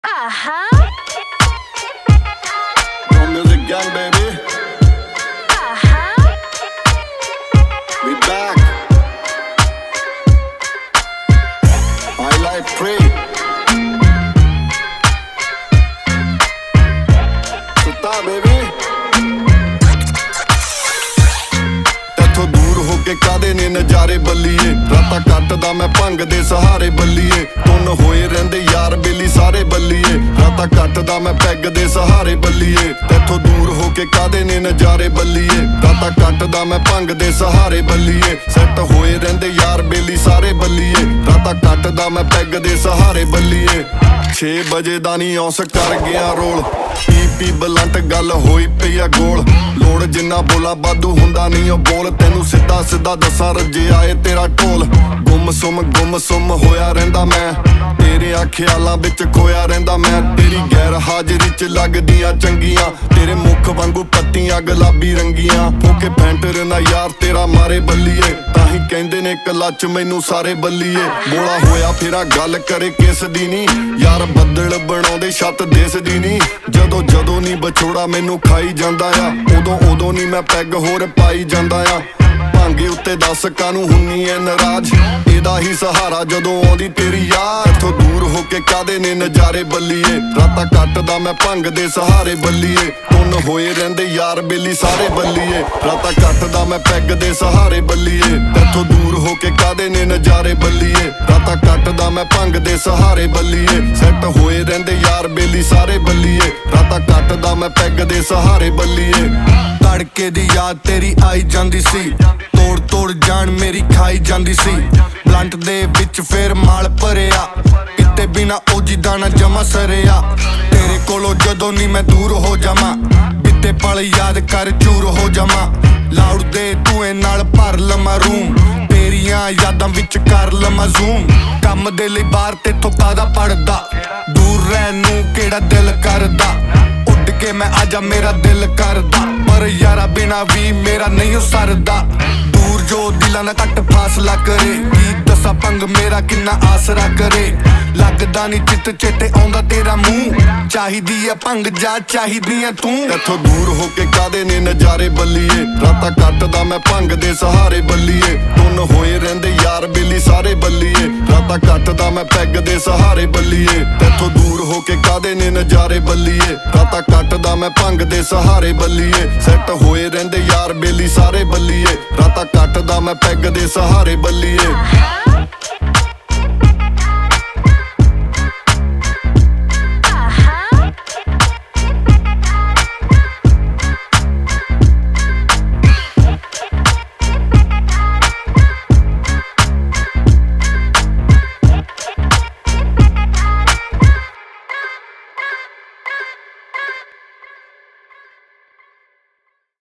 No music gang, baby. We back. I like free. Sutta, baby. ਤੇਥੋਂ ਦੂਰ ਹੋ ਕੇ ਕਾਦੇ ਨੇ ਨਜ਼ਾਰੇ ਬੱਲੀਏ, ਰਾਤਾਂ ਕੱਟਦਾ ਮੈਂ ਭੰਗ ਦੇ ਸਹਾਰੇ ਬੱਲੀਏ। ਤੁੰਨ ਹੋਏ ਰਹਿੰਦੇ ਯਾਰ ਬੇਲੀ ਸਾਰੇ ਬੱਲੀਏ, ਰਾਤਾਂ ਕੱਟਦਾ ਮੈਂ ਪੈਗ ਦੇ ਸਹਾਰੇ ਬੱਲੀਏ। ਤੇਥੋਂ ਦੂਰ ਹੋ ਕੇ ਕਾਦੇ ਨੇ ਨਜ਼ਾਰੇ ਬੱਲੀਏ, ਰਾਤਾਂ ਕੱਟਦਾ ਮੈਂ ਭੰਗ ਦੇ ਸਹਾਰੇ ਬੱਲੀਏ। ਸੈੱਟ ਹੋਏ ਰਹਿੰਦੇ ਯਾਰ ਬੇਲੀ ਸਾਰੇ ਬੱਲੀਏ, ਰਾਤਾਂ ਕੱਟਦਾ ਮੈਂ ਪੈਗ ਦੇ ਸਹਾਰੇ ਬੱਲੀਏ। 6 ਵਜੇ ਦਾ ਨੀ ਔਸ ਕਰ ਗਿਆ ਰੋਲ, ਪੀ ਬਲੰਟ ਗੱਲ ਹੋਈ ਪਈ ਆ ਗੋਲ। ਲੋੜ ਜਿੰਨਾ ਬੋਲਾ ਵਾਧੂ ਹੁੰਦਾ ਨਹੀਂ ਉਹ ਬੋਲ, ਤੈਨੂੰ ਸਿੱਧਾ ਸਿੱਧਾ ਦੱਸਾਂ ਰੱਜਿਆ ਏ ਤੇਰਾ ਢੋਲ। ਗੁੰਮ ਸੁੰਮ ਹੋਇਆ ਰਹਿੰਦਾ ਮੈਂ, ਤੇਰਿਆਂ ਖਿਆਲਾਂ ਵਿੱਚ ਖੋਇਆ ਰਹਿੰਦਾ ਮੈਂ। ਤੇਰੀ ਗੈਰ ਹਾਜ਼ਰੀ ਚ ਲੱਗਦੀਆਂ ਚੰਗੀਆਂ, ਤੇਰੇ ਮੁੱਖ ਵਾਂਗੂ ਪੱਤੀਆਂ ਗੁਲਾਬੀ ਰੰਗੀਆਂ। ਫੋਕੇ ਫੈਂਟਰ ਨਾ ਯਾਰ ਤੇਰਾ ਮਾਰੇ ਬੱਲੀਏ, ਤਾਂ ਹੀ ਕਹਿੰਦੇ ਨੇ ਕਲੱਚ ਮੈਨੂੰ ਸਾਰੇ ਬੱਲੀਏ। ਬੋਲਾ ਹੋਇਆ ਫੇਰਾ ਗੱਲ ਕਰੇ ਕਿਸ ਦੀ ਨੀ, ਯਾਰ ਬੱਦਲ ਬਣਾਉਂਦੇ ਛੱਤ ਦਿਸਦੀ ਨੀ। ਜਦੋਂ ਨੀ ਵਿਛੋੜਾ ਮੈਨੂੰ ਖਾਈ ਜਾਂਦਾ ਆ, ਉਦੋਂ ਨੀ ਮੈਂ ਪੈਗ ਹੋਰ ਪਾਈ ਜਾਂਦਾ ਆ। ਭਾਂਗੇ ਉੱਤੇ ਦੱਸ ਕਾਨੂੰ ਹੁੰਨੀ ਐ ਨਾਰਾਜ਼, ਇਹਦਾ ਹੀ ਸਹਾਰਾ ਜਦੋਂ ਆਉਂਦੀ ਤੇਰੀ ਯਾਦ। ਇੱਥੋਂ ਦੂਰ ਹੋ ਕੇ ਕਾਦੇ ਨੇ ਨਜ਼ਾਰੇ ਬੱਲੀਏ, ਰਾਤਾਂ ਕੱਟਦਾ ਮੈਂ ਭੰਗ ਦੇ ਸਹਾਰੇ ਬੱਲੀਏ। ਤੁੰਨ ਹੋਏ ਰਹਿੰਦੇ ਯਾਰ ਬੇਲੀ ਸਾਰੇ ਬੱਲੀਏ, ਰਾਤਾਂ ਕੱਟਦਾ ਮੈਂ ਪੈਗ ਦੇ ਸਹਾਰੇ ਬੱਲੀਏ। ਇੱਥੋਂ ਦੂਰ ਹੋ ਕੇ ਕਾਦੇ ਨੇ ਨਜ਼ਾਰੇ ਬੱਲੀਏ, ਰਾਤਾਂ ਕੱਟਦਾ ਮੈਂ ਭੰਗ ਦੇ ਸਹਾਰੇ ਬੱਲੀਏ। ਸੈੱਟ ਹੋਏ ਰਹਿੰਦੇ ਯਾਰ ਬੇਲੀ ਸਾਰੇ ਬੱਲੀਏ, ਰਾਤਾਂ ਕੱਟਦਾ ਮੈਂ ਪੈਗ ਦੇ ਸਹਾਰੇ ਬੱਲੀਏ। ਤੜਕੇ ਦੀ ਯਾਦ ਤੇਰੀ ਆਈ ਜਾਂਦੀ ਸੀ, ਤੋੜ ਜਾਨ ਮੇਰੀ ਖਾਈ ਜਾਂਦੀ ਸੀ। ਬਲੰਟ ਦੇ ਵਿੱਚ ਫੇਰ ਮਾਲ ਭਰਿਆ, ਕਿਤੇ ਬਿਨਾ ਉਹ ਜਿੱਦਾਂ ਨਾ ਜਮਾ ਸਰਿਆ। ਤੇਰੇ ਕੋਲੋਂ ਜਦੋਂ ਨੀ ਮੈਂ ਦੂਰ ਹੋ ਜਾਵਾਂ, ਬਿੱਤੇ ਪਲ ਯਾਦ ਕਰ ਚੂਰ ਹੋ ਜਾਵਾਂ। ਲਾਊਡ ਦੇ ਧੂਏ ਨਾਲ ਭਰ ਲਵਾਂ ਰੂਮ, ਤੇਰੀਆਂ ਯਾਦਾਂ ਵਿੱਚ ਕਰ ਲਵਾਂ ਜ਼ੂਮ। ਕੰਮ ਦੇ ਲਈ ਬਾਹਰ ਤੇਥੋਂ ਕਾਹਦਾ ਪੜਦਾ, ਦੂਰ ਰਹਿਣ ਨੂੰ ਕਿਹੜਾ ਦਿਲ ਕਰਦਾ। ਉੱਡ ਕੇ ਮੈਂ ਆਜਾ ਮੇਰਾ ਦਿਲ ਕਰਦਾ, ਪਰ ਯਾਰਾ ਬਿਨਾ ਵੀ ਮੇਰਾ ਨਹੀਂ ਉਹ ਸਰਦਾ। ਦੂਰ ਜੋ ਦਿਲਾਂ ਦਾ ਘੱਟ ਫਾਸਲਾ ਕਰੇ, ਕੀ ਦੱਸਾਂ ਪੰਗ ਮੇਰਾ ਕਿੰਨਾ ਆਸਰਾ ਕਰੇ। ਲੱਗਦਾ ਨੀ ਚਿੱਤ ਚੇਤੇ ਆਉਂਦਾ ਤੇਰਾ ਮੂੰਹ, ਚਾਹੀਦੀ ਐ ਭੰਗ ਜਾ ਚਾਹੀਦੀ ਐ ਤੂੰ। ਇੱਥੋਂ ਦੂਰ ਹੋ ਕੇ ਕਾਦੇ ਨੇ ਨਜ਼ਾਰੇ ਬੱਲੀਏ, ਰਾਤਾਂ ਕੱਟਦਾ ਮੈਂ ਭੰਗ ਦੇ ਸਹਾਰੇ ਬੱਲੀਏ। ਤੁੰਨ ਹੋਏ ਰਹਿੰਦੇ ਯਾਰ ਬੇਲੀ ਸਾਰੇ ਬੱਲੀਏ, ਰਾਤਾਂ ਕੱਟਦਾ ਮੈਂ ਪੈਗ ਦੇ ਸਹਾਰੇ ਬੱਲੀਏ। ਇੱਥੋਂ ਦੂਰ ਹੋ ਕੇ ਕਾਦੇ ਨੇ ਨਜ਼ਾਰੇ ਬੱਲੀਏ, ਰਾਤਾਂ ਕੱਟਦਾ ਮੈਂ ਭੰਗ ਦੇ ਸਹਾਰੇ ਬੱਲੀਏ। ਸੈੱਟ ਹੋਏ ਰਹਿੰਦੇ ਯਾਰ ਬੇਲੀ ਸਾਰੇ ਬੱਲੀਏ, ਰਾਤਾਂ ਕੱਟਦਾ ਮੈਂ ਪੈਗ ਦੇ ਸਹਾਰੇ ਬੱਲੀਏ।